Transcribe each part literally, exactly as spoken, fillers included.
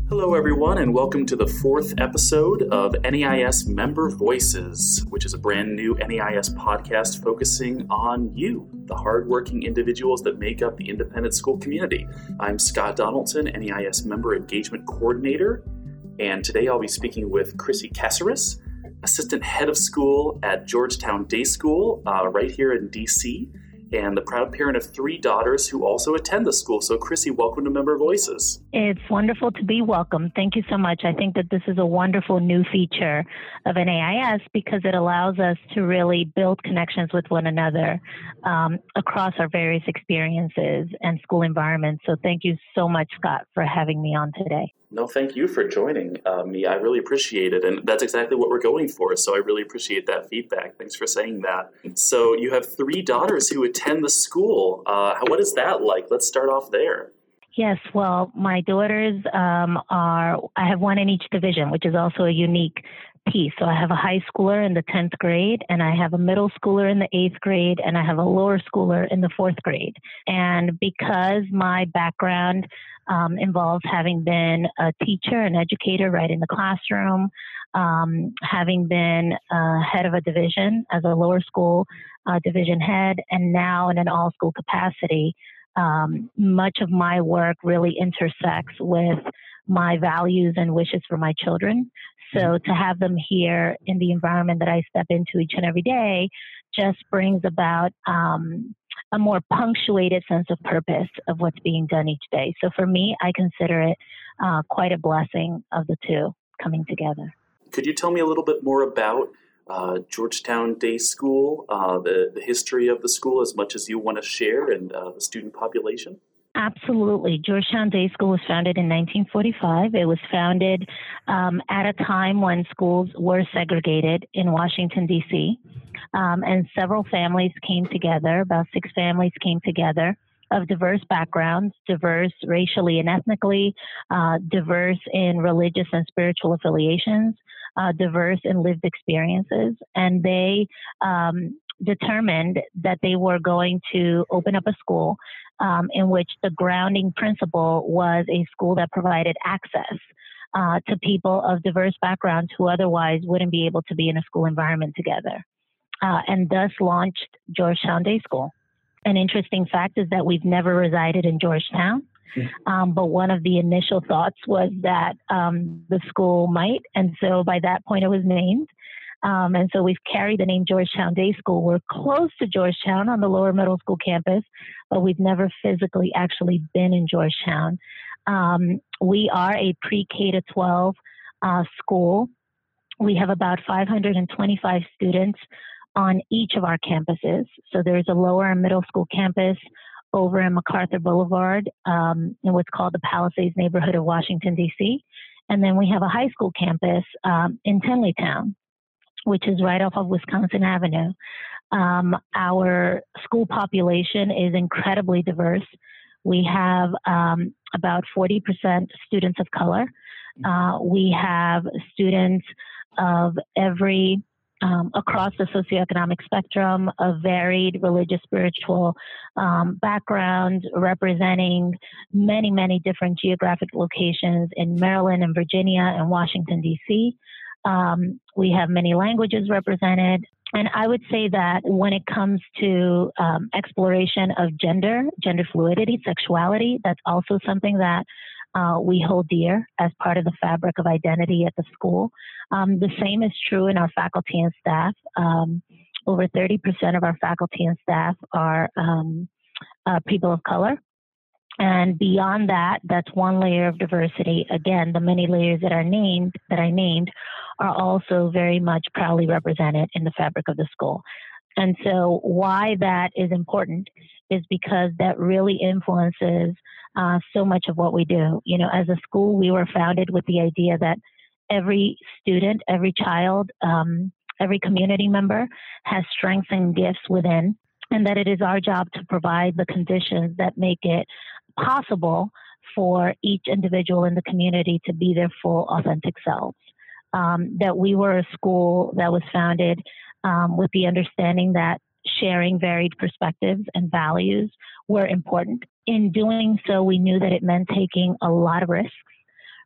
Hello, everyone, and welcome to the fourth episode of N E I S Member Voices, which is a brand new N E I S podcast focusing on you, the hardworking individuals that make up the independent school community. I'm Scott Donaldson, N E I S Member Engagement Coordinator, and today I'll be speaking with Chrissy Caceres, Assistant Head of School at Georgetown Day School, uh, right here in D C, and the proud parent of three daughters who also attend the school. So, Chrissy, welcome to Member Voices. It's wonderful to be welcome. Thank you so much. I think that this is a wonderful new feature of N A I S because it allows us to really build connections with one another um, across our various experiences and school environments. So thank you so much, Scott, for having me on today. No, thank you for joining uh, me. I really appreciate it. And that's exactly what we're going for. So I really appreciate that feedback. Thanks for saying that. So you have three daughters who attend the school. Uh, what is that like? Let's start off there. Yes, well, my daughters um, are, I have one in each division, which is also a unique piece. So I have a high schooler in the tenth grade, and I have a middle schooler in the eighth grade, and I have a lower schooler in the fourth grade. And because my background um, involves having been a teacher, an educator right in the classroom, um, having been uh, head of a division as a lower school uh, division head, and now in an all-school capacity, Um, much of my work really intersects with my values and wishes for my children. So to have them here in the environment that I step into each and every day just brings about um, a more punctuated sense of purpose of what's being done each day. So for me, I consider it uh, quite a blessing of the two coming together. Could you tell me a little bit more about Uh, Georgetown Day School, uh, the, the history of the school, as much as you want to share, and uh, the student population? Absolutely. Georgetown Day School was founded in nineteen forty-five. It was founded um, at a time when schools were segregated in Washington, D C, um, and several families came together, about six families came together of diverse backgrounds, diverse racially and ethnically, uh, diverse in religious and spiritual affiliations, uh, diverse in lived experiences. And they um, determined that they were going to open up a school um, in which the grounding principle was a school that provided access uh, to people of diverse backgrounds who otherwise wouldn't be able to be in a school environment together, uh, and thus launched Georgetown Day School. An interesting fact is that we've never resided in Georgetown, um, but one of the initial thoughts was that um, the school might, and so by that point it was named. Um, and so we've carried the name Georgetown Day School. We're close to Georgetown on the lower middle school campus, but we've never physically actually been in Georgetown. Um, we are a pre-K to twelve uh, school. We have about five hundred twenty-five students on each of our campuses. So there's a lower and middle school campus over in MacArthur Boulevard um, in what's called the Palisades neighborhood of Washington, D C. And then we have a high school campus um, in Tenleytown, which is right off of Wisconsin Avenue. Um, our school population is incredibly diverse. We have um, about forty percent students of color. Uh, we have students of every Um, across the socioeconomic spectrum of varied religious, spiritual um, backgrounds, representing many, many different geographic locations in Maryland and Virginia and Washington, D C. Um, we have many languages represented. And I would say that when it comes to um, exploration of gender, gender fluidity, sexuality, that's also something that Uh, we hold dear as part of the fabric of identity at the school. Um, the same is true in our faculty and staff. Um, over thirty percent of our faculty and staff are um, uh, people of color. And beyond that, that's one layer of diversity. Again, the many layers that are named, that I named, are also very much proudly represented in the fabric of the school. And so why that is important is because that really influences uh, so much of what we do. You know, as a school, we were founded with the idea that every student, every child, um, every community member has strengths and gifts within, and that it is our job to provide the conditions that make it possible for each individual in the community to be their full, authentic selves. Um, that we were a school that was founded um, with the understanding that sharing varied perspectives and values were important. In doing so, we knew that it meant taking a lot of risks,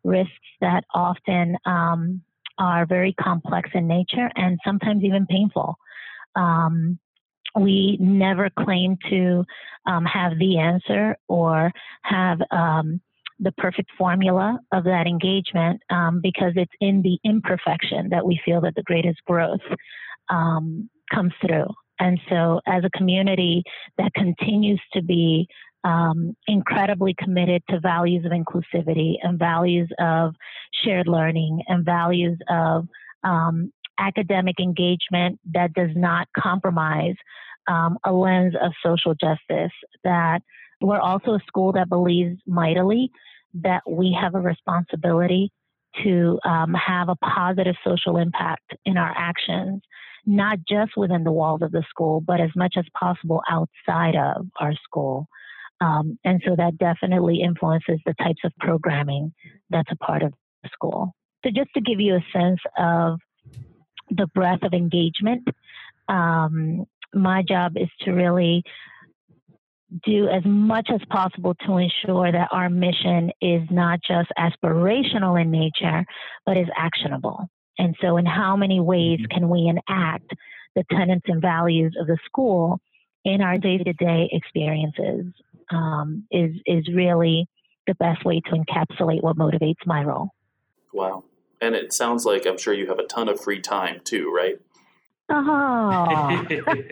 risks that often um, are very complex in nature and sometimes even painful. Um, we never claim to um, have the answer or have um, the perfect formula of that engagement um, because it's in the imperfection that we feel that the greatest growth um, comes through. And so as a community that continues to be um, incredibly committed to values of inclusivity and values of shared learning and values of um, academic engagement that does not compromise um, a lens of social justice, that we're also a school that believes mightily that we have a responsibility to um, have a positive social impact in our actions, not just within the walls of the school, but as much as possible outside of our school. Um, and so that definitely influences the types of programming that's a part of the school. So just to give you a sense of the breadth of engagement, um, my job is to really do as much as possible to ensure that our mission is not just aspirational in nature, but is actionable. And so in how many ways can we enact the tenets and values of the school in our day-to-day experiences um, is, is really the best way to encapsulate what motivates my role. Wow. And it sounds like I'm sure you have a ton of free time too, right? Oh,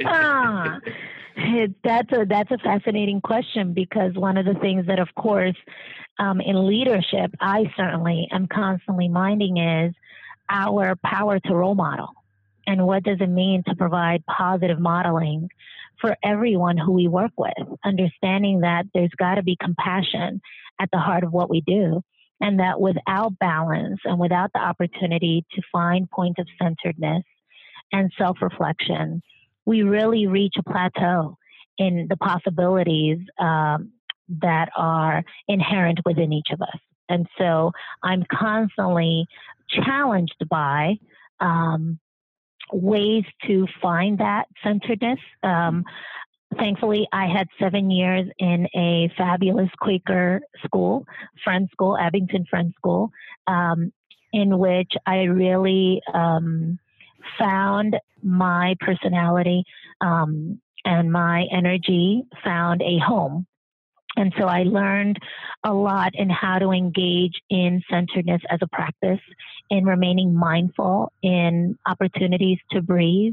that's a that's a fascinating question, because one of the things that, of course, um, in leadership, I certainly am constantly minding is our power to role model, and what does it mean to provide positive modeling for everyone who we work with, understanding that there's got to be compassion at the heart of what we do, and that without balance and without the opportunity to find points of centeredness and self-reflection, we really reach a plateau in the possibilities um, that are inherent within each of us. And so I'm constantly challenged by um, ways to find that centeredness. Um, thankfully, I had seven years in a fabulous Quaker school, Friends School, Abington Friends School, um, in which I really um, found my personality um, and my energy found a home. And so I learned a lot in how to engage in centeredness as a practice, in remaining mindful, in opportunities to breathe,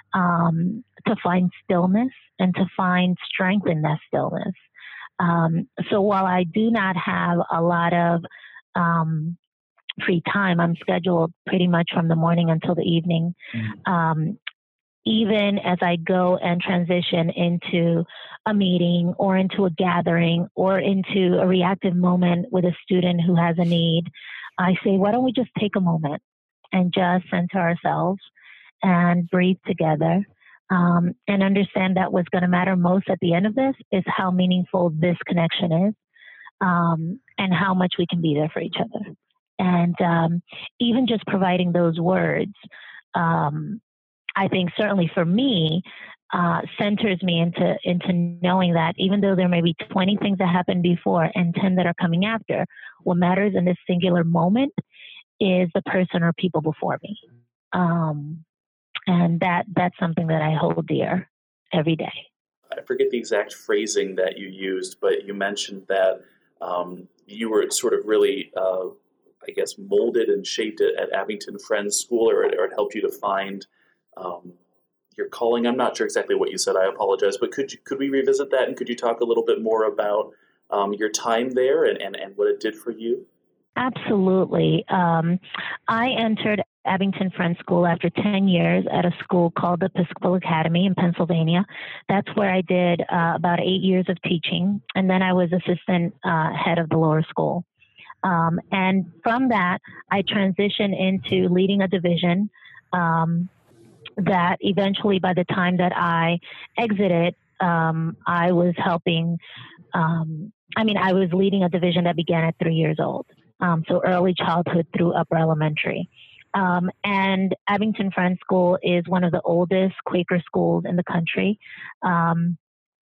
um, to find stillness, and to find strength in that stillness. Um, so while I do not have a lot of um, free time, I'm scheduled pretty much from the morning until the evening. Mm-hmm. Um, even as I go and transition into a meeting or into a gathering or into a reactive moment with a student who has a need, I say, why don't we just take a moment and just center ourselves and breathe together um, and understand that what's going to matter most at the end of this is how meaningful this connection is um, and how much we can be there for each other. And um, even just providing those words, um, I think certainly for me, uh, centers me into into knowing that even though there may be twenty things that happened before and ten that are coming after, what matters in this singular moment is the person or people before me. Um, and that that's something that I hold dear every day. I forget the exact phrasing that you used, but you mentioned that um, you were sort of really, uh, I guess, molded and shaped at, at Abington Friends School, or, or it helped you to find Um, your calling. I'm not sure exactly what you said. I apologize, but could you, could we revisit that, and could you talk a little bit more about um, your time there and, and, and what it did for you? Absolutely. Um, I entered Abington Friends School after ten years at a school called the Episcopal Academy in Pennsylvania. That's where I did uh, about eight years of teaching, and then I was assistant uh, head of the lower school. Um, and from that, I transitioned into leading a division um, that eventually, by the time that I exited, um, I was helping, um, I mean, I was leading a division that began at three years old. Um, so early childhood through upper elementary. Um, and Abington Friends School is one of the oldest Quaker schools in the country. Um,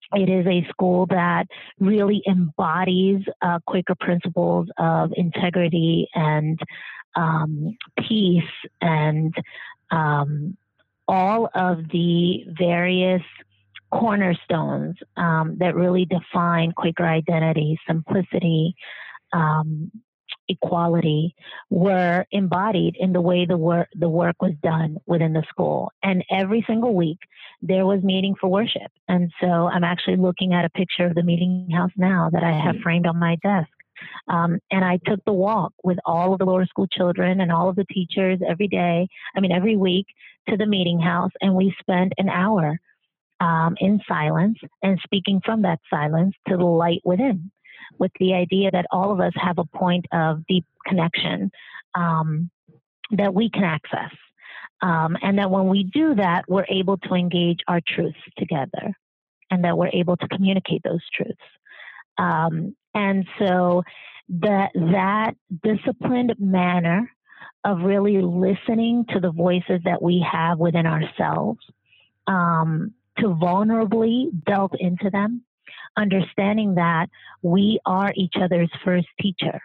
It is a school that really embodies uh, Quaker principles of integrity and um, peace and um, all of the various cornerstones um, that really define Quaker identity, simplicity, um, equality, were embodied in the way the work the work was done within the school. And every single week there was meeting for worship. And so I'm actually looking at a picture of the meeting house now that I have framed on my desk. Um, and I took the walk with all of the lower school children and all of the teachers every day, I mean, every week to the meeting house. And we spent an hour um, in silence and speaking from that silence to the light within, with the idea that all of us have a point of deep connection um, that we can access. Um, and that when we do that, we're able to engage our truths together and that we're able to communicate those truths. Um, and so that, that disciplined manner of really listening to the voices that we have within ourselves, um, to vulnerably delve into them, understanding that we are each other's first teacher,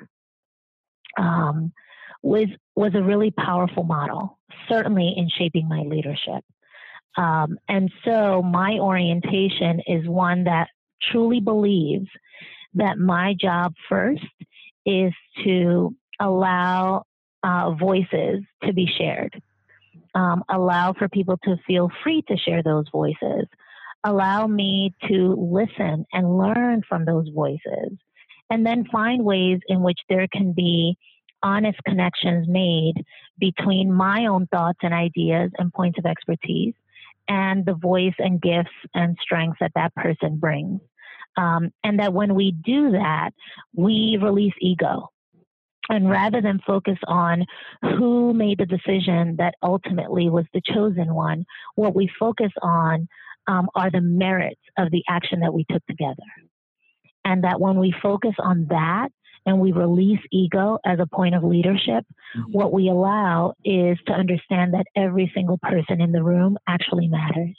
um, was was a really powerful model, certainly in shaping my leadership. Um, and so my orientation is one that truly believes that my job first is to allow uh, voices to be shared, um, allow for people to feel free to share those voices, allow me to listen and learn from those voices, and then find ways in which there can be honest connections made between my own thoughts and ideas and points of expertise and the voice and gifts and strengths that that person brings. Um, and that when we do that, we release ego. And rather than focus on who made the decision that ultimately was the chosen one, what we focus on um, are the merits of the action that we took together. And that when we focus on that and we release ego as a point of leadership, mm-hmm. what we allow is to understand that every single person in the room actually matters.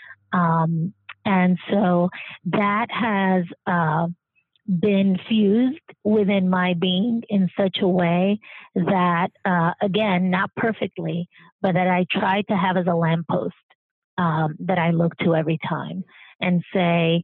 Um, and so that has uh, been fused within my being in such a way that, uh, again, not perfectly, but that I try to have as a lamppost um, that I look to every time and say,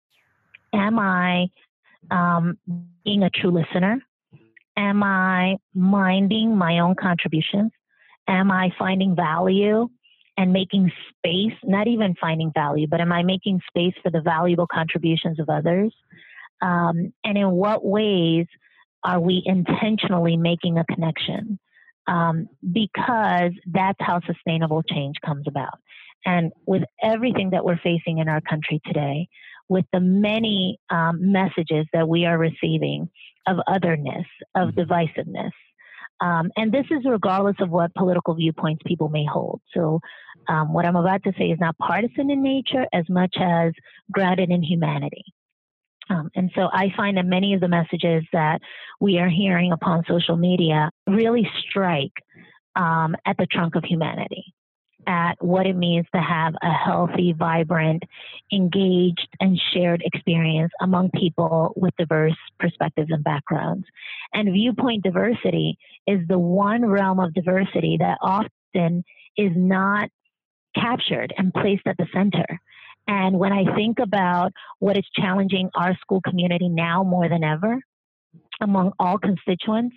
am I um, being a true listener? Am I minding my own contributions? Am I finding value and making space, not even finding value, but am I making space for the valuable contributions of others? Um, and in what ways are we intentionally making a connection? Um, because that's how sustainable change comes about. And with everything that we're facing in our country today, with the many um, messages that we are receiving of otherness, of divisiveness, um, and this is regardless of what political viewpoints people may hold. So um, what I'm about to say is not partisan in nature as much as grounded in humanity. Um, and so I find that many of the messages that we are hearing upon social media really strike um, at the trunk of humanity, at what it means to have a healthy, vibrant, engaged, and shared experience among people with diverse perspectives and backgrounds. And viewpoint diversity is the one realm of diversity that often is not captured and placed at the center. And when I think about what is challenging our school community now more than ever, among all constituents,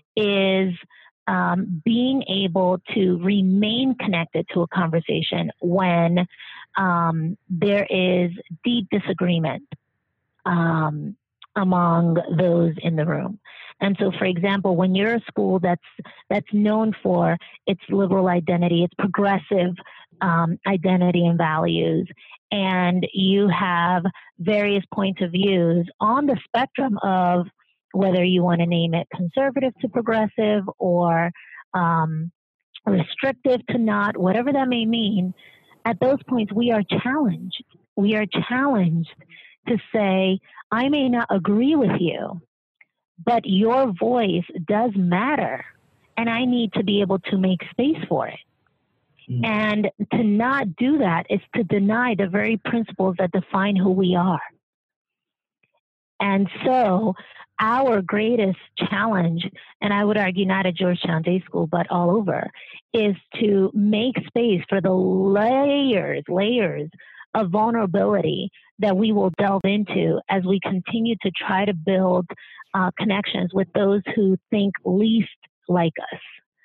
is um, being able to remain connected to a conversation when um, there is deep disagreement um, among those in the room. And so, for example, when you're a school that's that's known for its liberal identity, its progressive um, identity and values, and you have various points of views on the spectrum of whether you want to name it conservative to progressive or um, restrictive to not, whatever that may mean, at those points we are challenged. We are challenged to say, I may not agree with you, but your voice does matter, and I need to be able to make space for it. Mm. And to not do that is to deny the very principles that define who we are. And so our greatest challenge, and I would argue not at Georgetown Day School, but all over, is to make space for the layers, layers of vulnerability that we will delve into as we continue to try to build uh, connections with those who think least like us.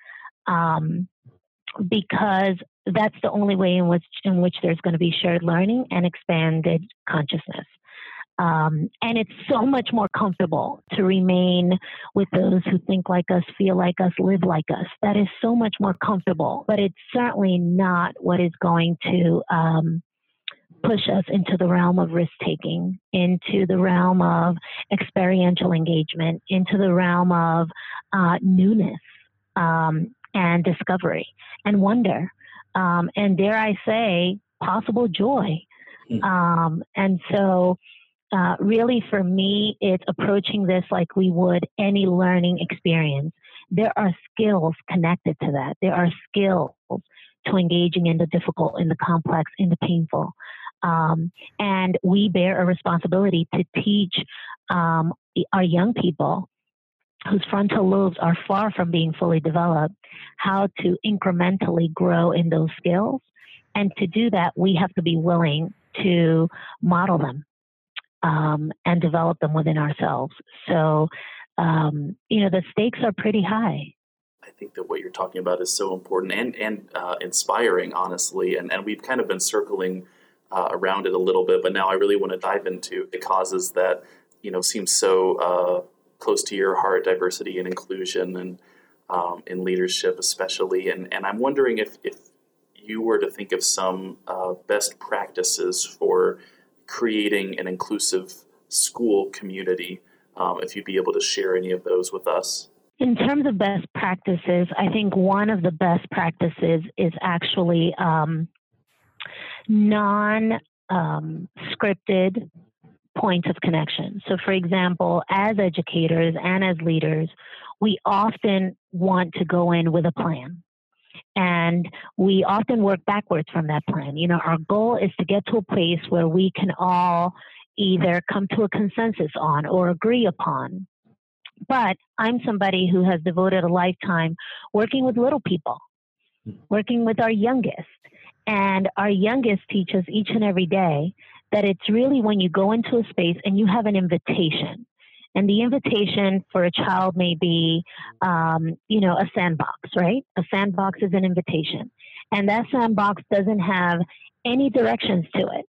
Um, because that's the only way in which in which there's going to be shared learning and expanded consciousness. Um, and it's so much more comfortable to remain with those who think like us, feel like us, live like us. That is so much more comfortable, but it's certainly not what is going to um, push us into the realm of risk-taking, into the realm of experiential engagement, into the realm of uh, newness um, and discovery and wonder, um, and dare I say, possible joy. Mm. Um, and so uh, really for me, it's approaching this like we would any learning experience. There are skills connected to that. There are skills to engaging in the difficult, in the complex, in the painful. Um, and we bear a responsibility to teach um, our young people whose frontal lobes are far from being fully developed, how to incrementally grow in those skills. And to do that, we have to be willing to model them um, and develop them within ourselves. So, um, you know, the stakes are pretty high. I think that what you're talking about is so important and, and uh, inspiring, honestly. And, and we've kind of been circling uh, around it a little bit, but now I really want to dive into the causes that, you know, seem so uh, close to your heart, diversity and inclusion and um, in leadership especially. And, and I'm wondering if, if you were to think of some uh, best practices for creating an inclusive school community, um, if you'd be able to share any of those with us. In terms of best practices, I think one of the best practices is actually um, non-scripted um, points of connection. So, for example, as educators and as leaders, we often want to go in with a plan. And we often work backwards from that plan. You know, our goal is to get to a place where we can all either come to a consensus on or agree upon. But I'm somebody who has devoted a lifetime working with little people, working with our youngest. And our youngest teaches each and every day that it's really when you go into a space and you have an invitation. And the invitation for a child may be, um, you know, a sandbox, right? A sandbox is an invitation. And that sandbox doesn't have any directions to it.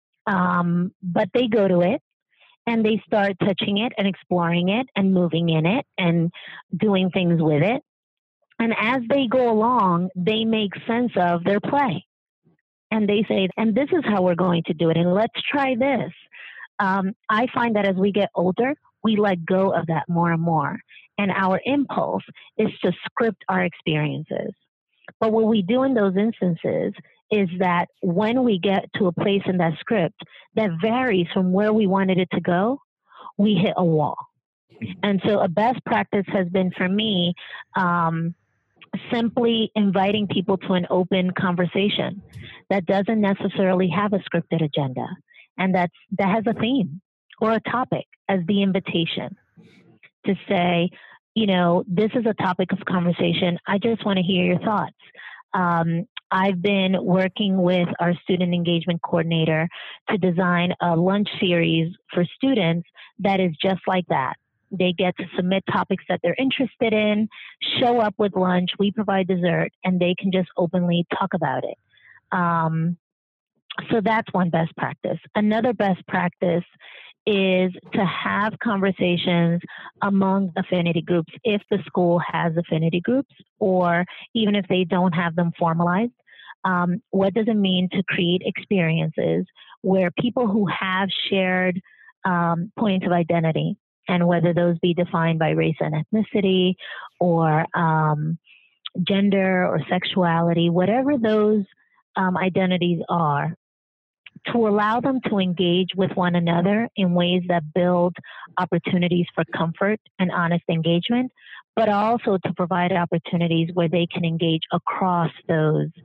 Um, but they go to it and they start touching it and exploring it and moving in it and doing things with it. And as they go along, they make sense of their play. And they say, and this is how we're going to do it. And let's try this. Um, I find that as we get older, we let go of that more and more. And our impulse is to script our experiences. But what we do in those instances is that when we get to a place in that script that varies from where we wanted it to go, we hit a wall. And so a best practice has been for me um, simply inviting people to an open conversation that doesn't necessarily have a scripted agenda and that's, that has a theme or a topic as the invitation to say, you know, this is a topic of conversation. I just want to hear your thoughts. Um, I've been working with our student engagement coordinator to design a lunch series for students that is just like that. They get to submit topics that they're interested in, show up with lunch, we provide dessert, and they can just openly talk about it. Um, so that's one best practice. Another best practice is to have conversations among affinity groups if the school has affinity groups or even if they don't have them formalized. Um, what does it mean to create experiences where people who have shared um, points of identity, and whether those be defined by race and ethnicity or um, gender or sexuality, whatever those um, identities are, to allow them to engage with one another in ways that build opportunities for comfort and honest engagement, but also to provide opportunities where they can engage across those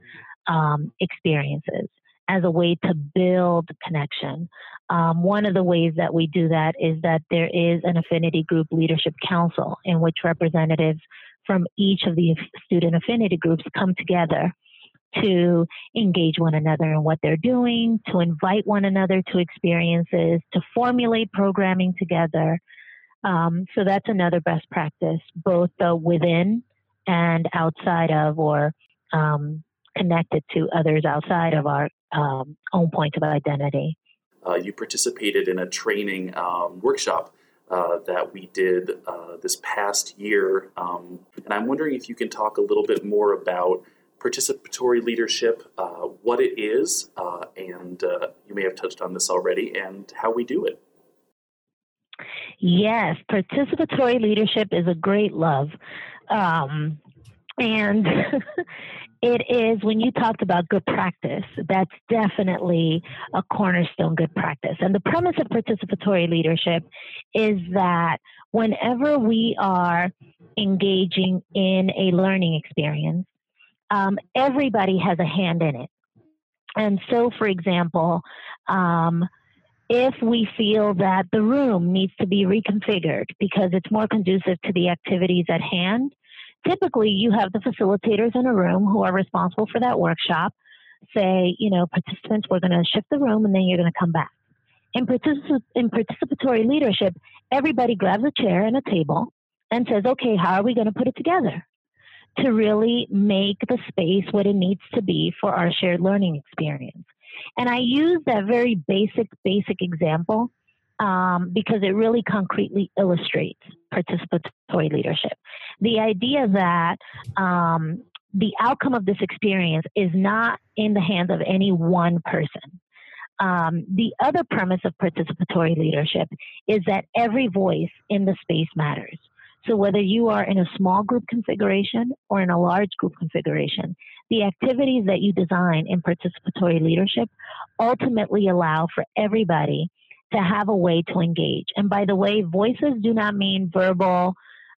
um, experiences as a way to build connection. Um, one of the ways that we do that is that there is an affinity group leadership council in which representatives from each of the student affinity groups come together to engage one another in what they're doing, to invite one another to experiences, to formulate programming together. Um, so that's another best practice, both uh, within and outside of, or um, connected to others outside of our um, own point of identity. Uh, you participated in a training um, workshop uh, that we did uh, this past year, um, and I'm wondering if you can talk a little bit more about participatory leadership, uh, what it is, uh, and uh, you may have touched on this already, and how we do it. Yes, participatory leadership is a great love. Um, and it is, when you talked about good practice, that's definitely a cornerstone good practice. And the premise of participatory leadership is that whenever we are engaging in a learning experience, um, everybody has a hand in it. And so, for example, um, if we feel that the room needs to be reconfigured because it's more conducive to the activities at hand, typically you have the facilitators in a room who are responsible for that workshop say, you know, participants, we're going to shift the room and then you're going to come back. In, particip- in participatory leadership, everybody grabs a chair and a table and says, okay, how are we going to put it together to really make the space what it needs to be for our shared learning experience? And I use that very basic, basic example um, because it really concretely illustrates participatory leadership. The idea that um, the outcome of this experience is not in the hands of any one person. Um, the other premise of participatory leadership is that every voice in the space matters. So whether you are in a small group configuration or in a large group configuration, the activities that you design in participatory leadership ultimately allow for everybody to have a way to engage. And by the way, voices do not mean verbal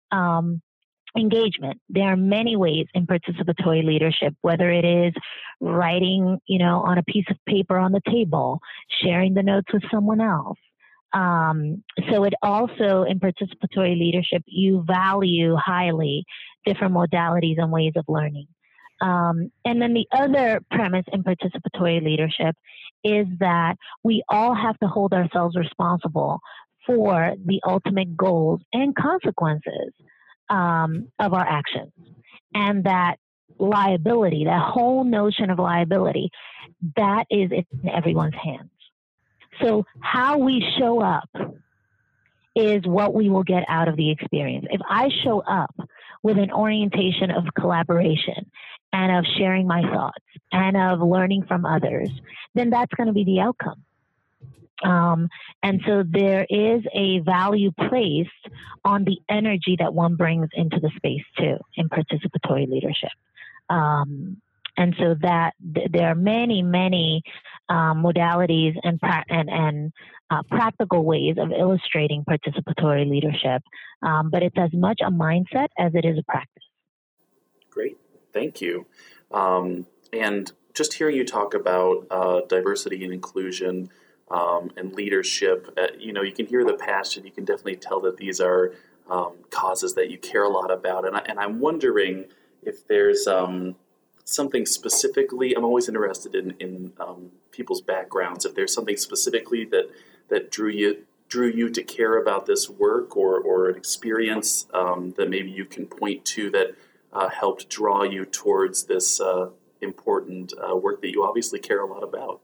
um, engagement. There are many ways in participatory leadership, whether it is writing, you know, on a piece of paper on the table, sharing the notes with someone else. Um, so it also, in participatory leadership, you value highly different modalities and ways of learning. Um, and then the other premise in participatory leadership is that we all have to hold ourselves responsible for the ultimate goals and consequences um, of our actions. And that liability, that whole notion of liability, that is in everyone's hands. So how we show up is what we will get out of the experience. If I show up with an orientation of collaboration and of sharing my thoughts and of learning from others, then that's going to be the outcome. Um, and so there is a value placed on the energy that one brings into the space too in participatory leadership. Um, And so that th- there are many, many um, modalities and pra- and, and uh, practical ways of illustrating participatory leadership, um, but it's as much a mindset as it is a practice. Great, thank you. Um, and just hearing you talk about uh, diversity and inclusion um, and leadership, uh, you know, you can hear the passion. You can definitely tell that these are um, causes that you care a lot about. And, I, and I'm wondering if there's um, something specifically, I'm always interested in, in um, people's backgrounds, if there's something specifically that, that drew you drew you to care about this work, or, or an experience um, that maybe you can point to that uh, helped draw you towards this uh, important uh, work that you obviously care a lot about.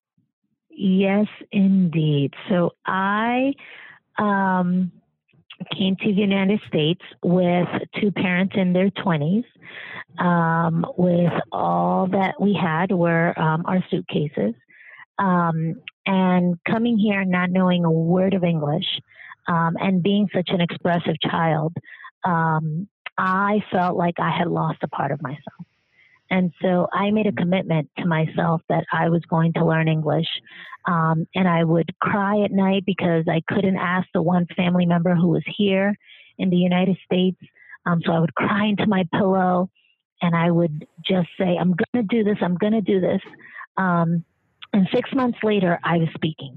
Yes, indeed. So I um, came to the United States with two parents in their twenties. Um, with all that we had were um, our suitcases. Um, and coming here not knowing a word of English um, and being such an expressive child, um, I felt like I had lost a part of myself. And so I made a commitment to myself that I was going to learn English. Um, and I would cry at night because I couldn't ask the one family member who was here in the United States. Um, so I would cry into my pillow and I would just say, I'm going to do this, I'm going to do this. Um, and six months later, I was speaking.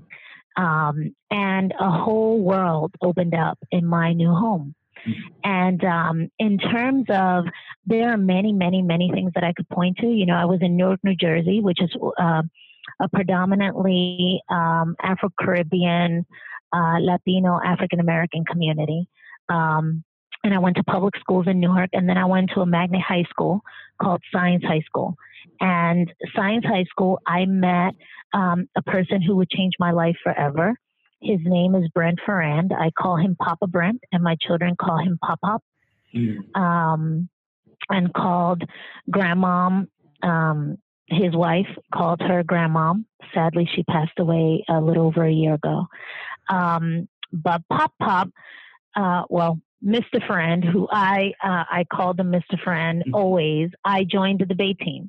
Um, and a whole world opened up in my new home. And um, in terms of, there are many, many, many things that I could point to. You know, I was in Newark, New Jersey, which is uh, a predominantly um, Afro-Caribbean, uh, Latino, African-American community. Um, and I went to public schools in Newark, and then I went to a magnet high school called Science High School. And Science High School, I met um, a person who would change my life forever. His name is Brent Ferrand. I call him Papa Brent, and my children call him Pop Pop. Mm. Um, and called Grandmom, um, his wife called her Grandmom. Sadly, she passed away a little over a year ago. Um, but Pop Pop, uh, well, Mister Ferrand, who I uh, I called him Mister Ferrand mm. always, I joined the debate team.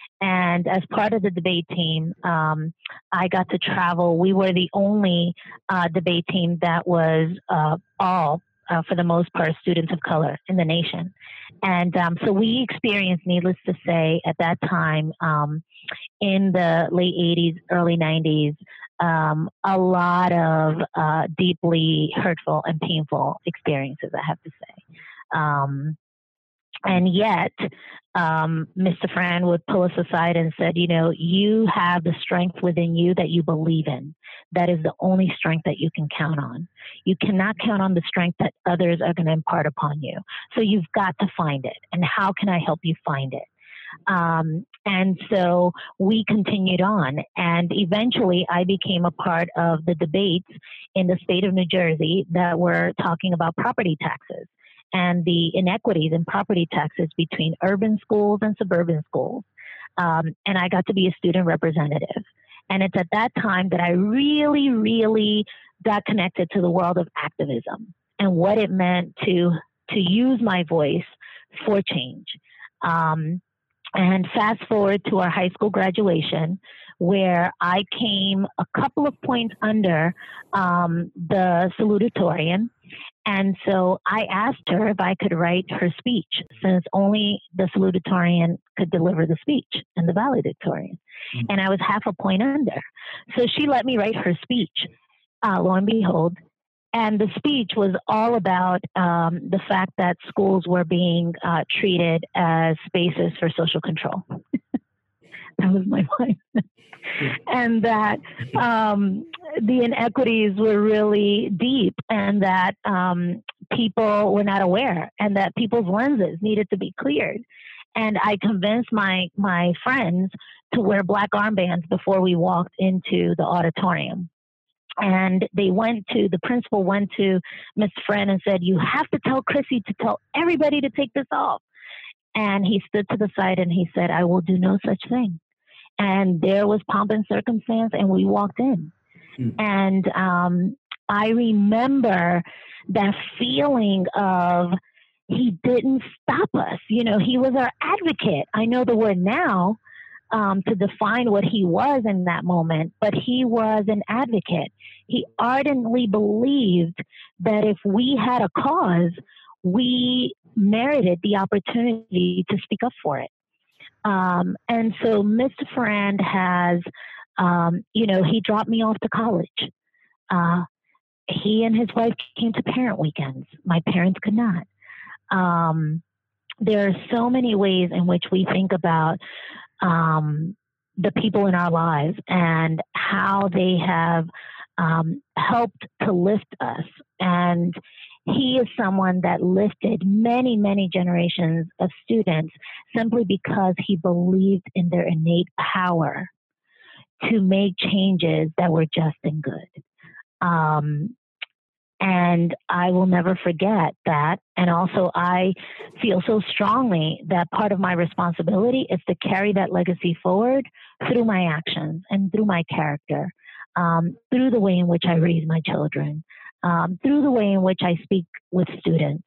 And as part of the debate team, um, I got to travel. We were the only uh, debate team that was uh, all, uh, for the most part, students of color in the nation. And um, so we experienced, needless to say, at that time, um, in the late eighties, early nineties, um, a lot of uh, deeply hurtful and painful experiences, I have to say. Um, And yet, um, Mister Ferrand would pull us aside and said, you know, you have the strength within you that you believe in. That is the only strength that you can count on. You cannot count on the strength that others are going to impart upon you. So you've got to find it. And how can I help you find it? Um, and so we continued on. And eventually I became a part of the debates in the state of New Jersey that were talking about property taxes and the inequities in property taxes between urban schools and suburban schools. Um, and I got to be a student representative. And it's at that time that I really, really got connected to the world of activism and what it meant to, to use my voice for change. Um, and fast forward to our high school graduation, where I came a couple of points under um, the salutatorian. And so I asked her if I could write her speech, since only the salutatorian could deliver the speech and the valedictorian. Mm-hmm. And I was half a point under. So she let me write her speech, uh, lo and behold. And the speech was all about um, the fact that schools were being uh, treated as spaces for social control. That was my point. And that um, the inequities were really deep, and that um, people were not aware, and that people's lenses needed to be cleared. And I convinced my my friends to wear black armbands before we walked into the auditorium. And they went to, the principal went to Mister Friend and said, you have to tell Chrissy to tell everybody to take this off. And he stood to the side and he said, I will do no such thing. And there was pomp and circumstance, and we walked in. Mm. And um, I remember that feeling of, he didn't stop us. You know, he was our advocate. I know the word now um, to define what he was in that moment, but he was an advocate. He ardently believed that if we had a cause, we merited the opportunity to speak up for it. Um, and so Mister Ferrand has, um, you know, he dropped me off to college. Uh, he and his wife came to parent weekends. My parents could not. Um, there are so many ways in which we think about um, the people in our lives and how they have um, helped to lift us. And he is someone that lifted many, many generations of students simply because he believed in their innate power to make changes that were just and good. Um, and I will never forget that. And also, I feel so strongly that part of my responsibility is to carry that legacy forward through my actions and through my character, um, through the way in which I raise my children, Um, through the way in which I speak with students,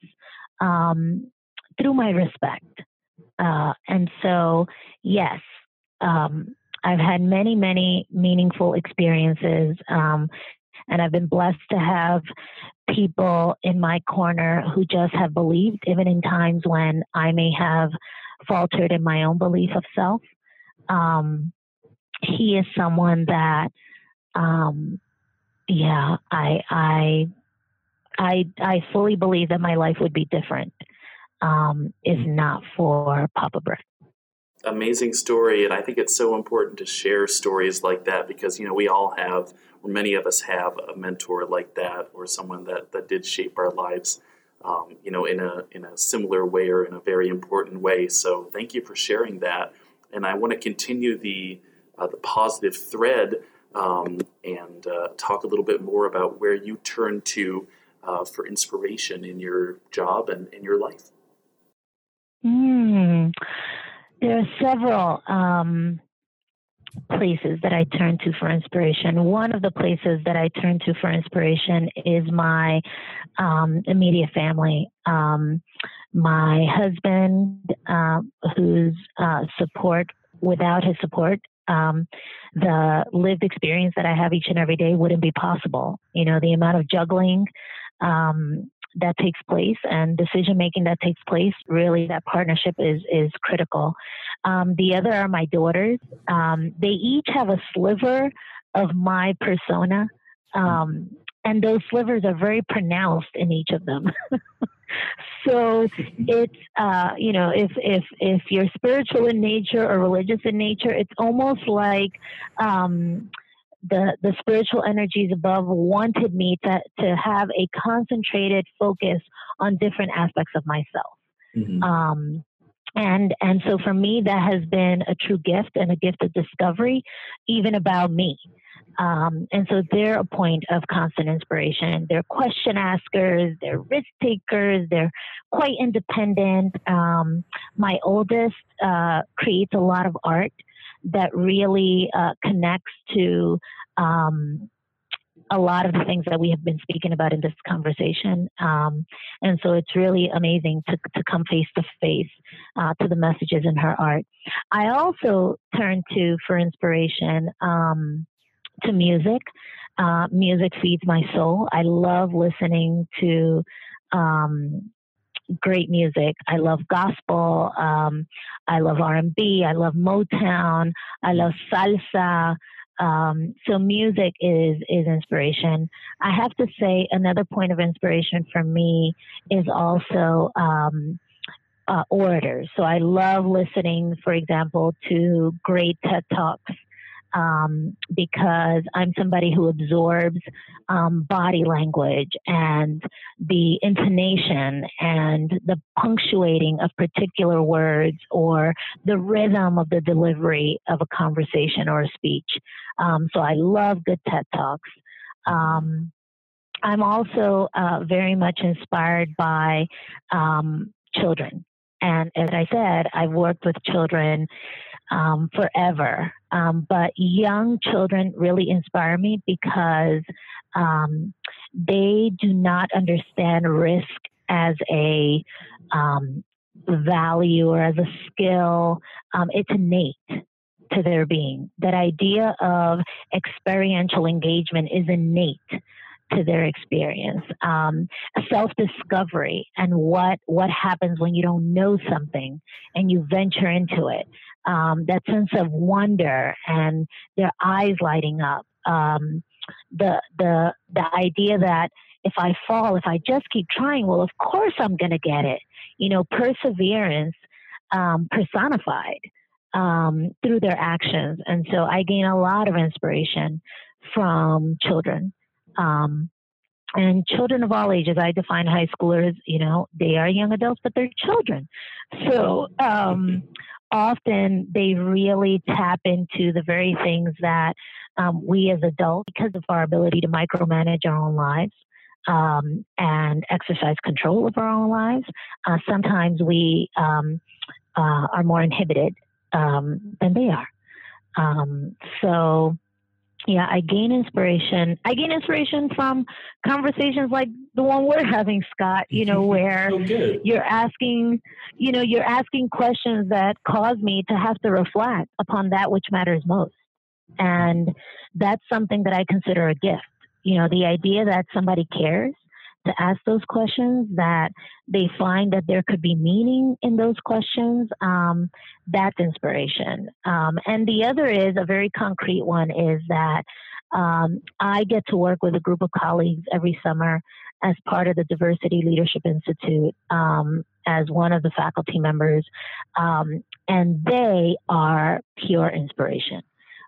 um, through my respect. Uh, and so, yes, um, I've had many, many meaningful experiences, um, and I've been blessed to have people in my corner who just have believed, even in times when I may have faltered in my own belief of self. Um, he is someone that, um, yeah, I, I, I, I fully believe that my life would be different um, if not for Papa Brett. Amazing story, and I think it's so important to share stories like that because, you know, we all have, or many of us have, a mentor like that or someone that, that did shape our lives, um, you know, in a in a similar way or in a very important way. So thank you for sharing that, and I want to continue the uh, the positive thread um, and uh, talk a little bit more about where you turn to uh, for inspiration in your job and in your life. Hmm. There are several um, places that I turn to for inspiration. One of the places that I turn to for inspiration is my um, immediate family. Um, my husband, uh, whose uh, support, without his support, um, the lived experience that I have each and every day wouldn't be possible. You know, the amount of juggling um, that takes place and decision making that takes place, really that partnership is is critical. Um, the other are my daughters. Um, they each have a sliver of my persona, um, and those slivers are very pronounced in each of them. So it's uh, you know, if if if you're spiritual in nature or religious in nature, it's almost like um, the the spiritual energies above wanted me to to have a concentrated focus on different aspects of myself. Mm-hmm. Um, and and so for me, that has been a true gift and a gift of discovery, even about me. Um, and so they're a point of constant inspiration. They're question askers, they're risk takers, they're quite independent. Um, my oldest uh, creates a lot of art that really uh, connects to um, a lot of the things that we have been speaking about in this conversation. Um, and so it's really amazing to, to come face to face uh, to the messages in her art. I also turn to, for inspiration, um, to music. Uh, music feeds my soul. I love listening to um, great music. I love gospel. Um, I love R and B. I love Motown. I love salsa. Um, so music is is inspiration. I have to say another point of inspiration for me is also um, uh, orators. So I love listening, for example, to great TED Talks. Um, because I'm somebody who absorbs um, body language and the intonation and the punctuating of particular words or the rhythm of the delivery of a conversation or a speech. Um, so I love good TED Talks. Um, I'm also uh, very much inspired by um, children. And as I said, I've worked with children Um, forever. Um, but young children really inspire me because um, they do not understand risk as a um, value or as a skill. Um, it's innate to their being. That idea of experiential engagement is innate to their experience. Um, self-discovery and what what happens when you don't know something and you venture into it. Um, that sense of wonder and their eyes lighting up. Um, the the the idea that if I fall, if I just keep trying, well, of course I'm going to get it. You know, perseverance um, personified um, through their actions. And so I gain a lot of inspiration from children. Um, and children of all ages. I define high schoolers, you know, they are young adults, but they're children. So um, often they really tap into the very things that um, we as adults, because of our ability to micromanage our own lives um, and exercise control of our own lives, uh, sometimes we um, uh, are more inhibited um, than they are. Um, so Yeah, I gain inspiration. I gain inspiration from conversations like the one we're having, Scott, you know, where oh, you're asking, you know, you're asking questions that cause me to have to reflect upon that which matters most. And that's something that I consider a gift. You know, the idea that somebody cares, to ask those questions, that they find that there could be meaning in those questions, um, that's inspiration. Um, and the other is a very concrete one is that um, I get to work with a group of colleagues every summer as part of the Diversity Leadership Institute, um, as one of the faculty members, um, and they are pure inspiration.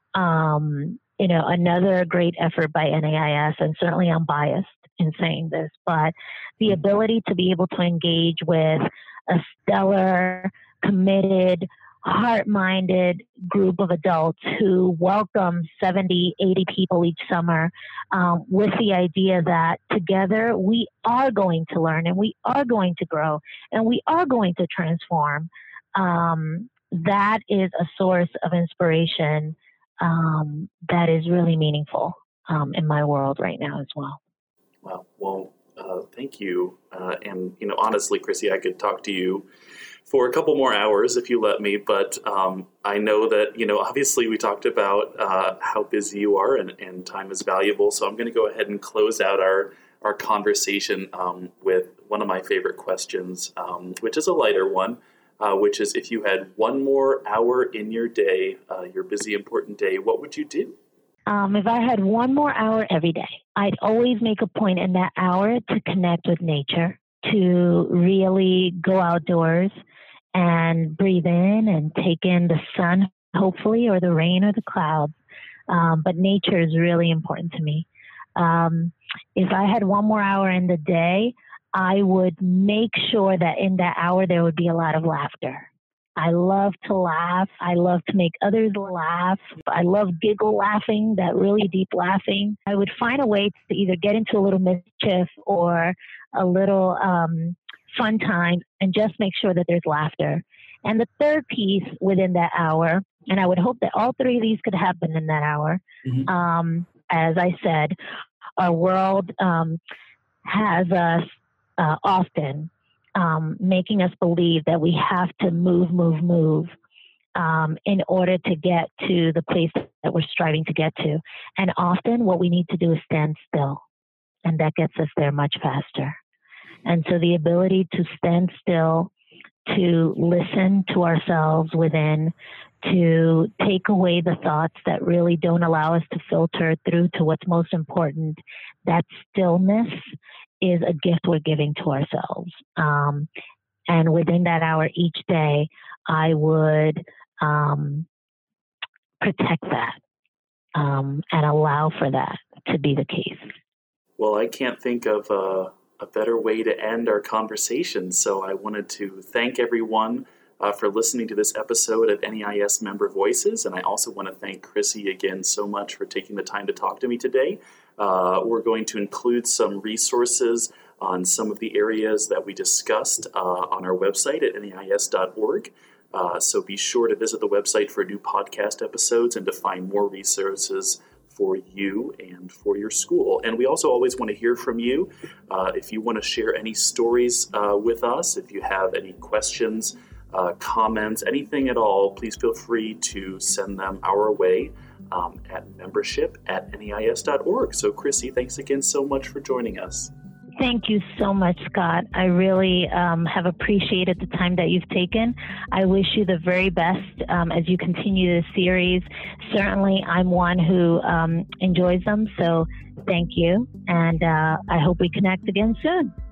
Um, you know, another great effort by N A I S, and certainly I'm biased in saying this, but the ability to be able to engage with a stellar, committed, heart-minded group of adults who welcome seventy, eighty people each summer um, with the idea that together we are going to learn and we are going to grow and we are going to transform. Um, that is a source of inspiration um, that is really meaningful um, in my world right now as well. Wow. Well, uh, thank you. Uh, and, you know, honestly, Chrissy, I could talk to you for a couple more hours if you let me, but um, I know that, you know, obviously we talked about uh, how busy you are and, and time is valuable. So I'm going to go ahead and close out our, our conversation um, with one of my favorite questions, um, which is a lighter one, uh, which is if you had one more hour in your day, uh, your busy, important day, what would you do? Um, if I had one more hour every day, I'd always make a point in that hour to connect with nature, to really go outdoors and breathe in and take in the sun, hopefully, or the rain or the clouds. Um, but nature is really important to me. Um, if I had one more hour in the day, I would make sure that in that hour there would be a lot of laughter. I love to laugh. I love to make others laugh. I love giggle laughing, that really deep laughing. I would find a way to either get into a little mischief or a little um, fun time and just make sure that there's laughter. And the third piece within that hour, and I would hope that all three of these could happen in that hour, mm-hmm. um, as I said, our world um, has us uh, often Um, making us believe that we have to move, move, move um, in order to get to the place that we're striving to get to. And often what we need to do is stand still, and that gets us there much faster. And so the ability to stand still, to listen to ourselves within, to take away the thoughts that really don't allow us to filter through to what's most important, that stillness is a gift we're giving to ourselves. Um, and within that hour each day, I would um, protect that um, and allow for that to be the case. Well, I can't think of a, a better way to end our conversation. So I wanted to thank everyone uh, for listening to this episode of N E I S Member Voices. And I also want to thank Chrissy again so much for taking the time to talk to me today. Uh, we're going to include some resources on some of the areas that we discussed uh, on our website at N E I S dot org. Uh, so be sure to visit the website for new podcast episodes and to find more resources for you and for your school. And we also always want to hear from you. Uh, if you want to share any stories uh, with us, if you have any questions, uh, comments, anything at all, please feel free to send them our way. Um, at membership at N E I S dot org. So, Chrissy, thanks again so much for joining us. Thank you so much, Scott. I really um, have appreciated the time that you've taken. I wish you the very best um, as you continue this series. Certainly, I'm one who um, enjoys them, so thank you. And uh, I hope we connect again soon.